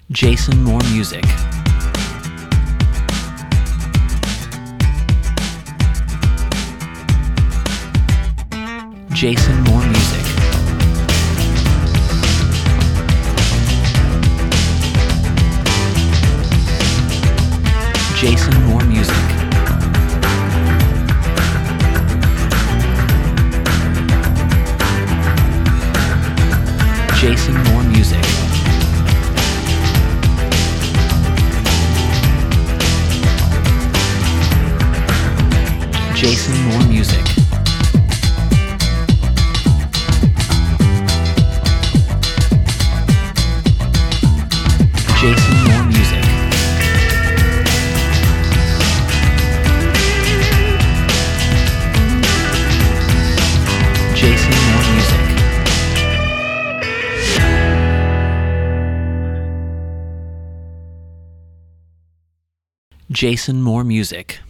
Jason Moore Music. Jason Moore Music. Jason Moore Music. Jason Moore Music. Jason Moore Music. Jason Moore Music. Jason Moore Music. Jason Moore Music.